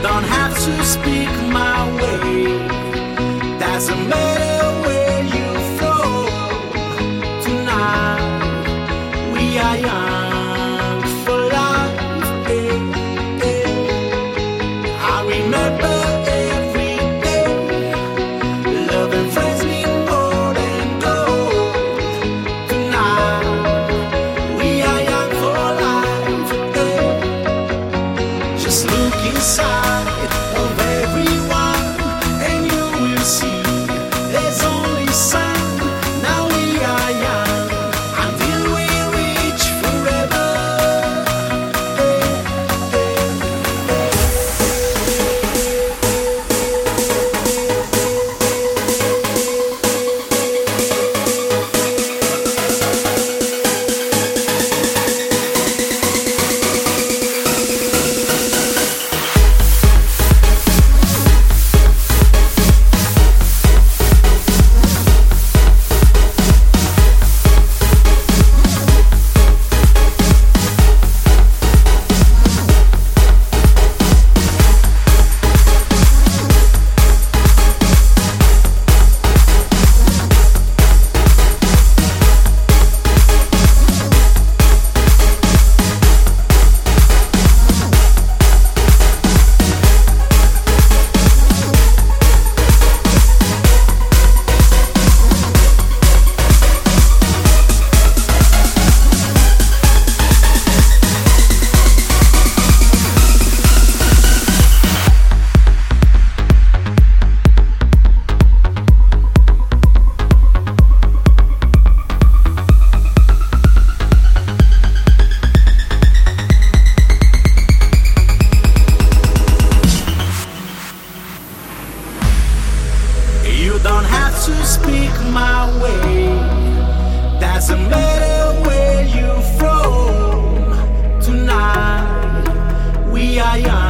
don't have to speak my way. Doesn't matter where you're from. Tonight we are young for life. I remember every day. Love and friends mean more than gold. Tonight we are young for life. Just look inside of everyone and you will see there's only sun. Now we are young until we reach forever. You don't have to speak my way. Doesn't matter where you're from. Tonight we are young.